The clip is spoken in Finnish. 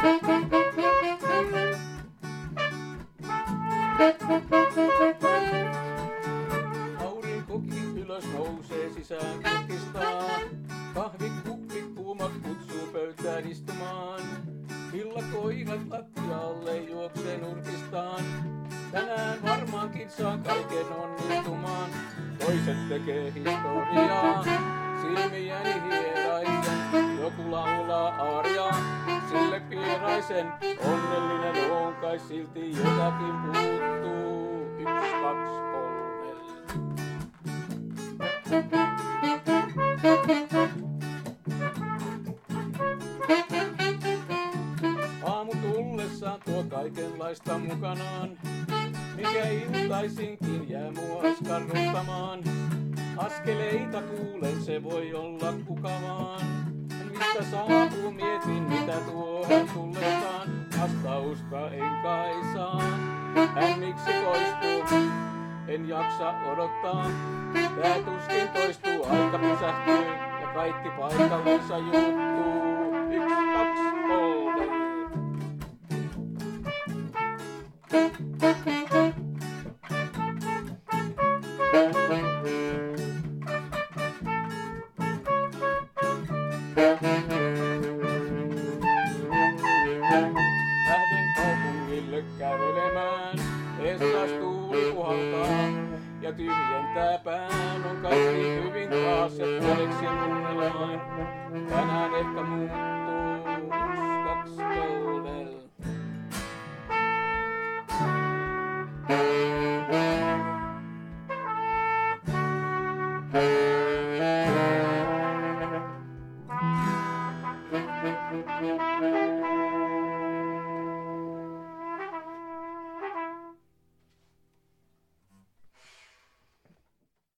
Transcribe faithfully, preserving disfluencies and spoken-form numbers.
Aurinkokin ylös nousee sisään kurkistaa. Kahvikuppi kuumat kutsuu pöytään istumaan. Villakoirat lattialle juoksee nurkistaan. Tänään varmaankin saan kaiken onnistumaan. Toiset tekee historiaa, silmiäni hieraisen. Joku laulaa aariaa, sille pieraisen. Onnellinen on kai silti jotakin puuttuu. Yksi, kaksi, kolme. Aamu tullessaan tuo kaikenlaista mukanaan. Mikä iltaisinkin jää mua askarruttamaan. Askeleita kuulen, se voi olla kuka vaan. Mistä saapuu, mietin mitä tuohon tullessaan. Vastausta en kai saa. Hän miksi poistuu, en jaksa odottaa. Tää tuskin toistuu, aika pysähtyy ja kaikki paikallensa juuttuu. Yksi, kaksi, kolme. Lähden kaupungille kävelemään, ees taas tuuli puhaltaa ja tyhjentää pään. On kaikki hyvin taas ja puoliksi unelmaan. Tänään ehkä muuttuu yksi, kaksi, kolme. Thank you.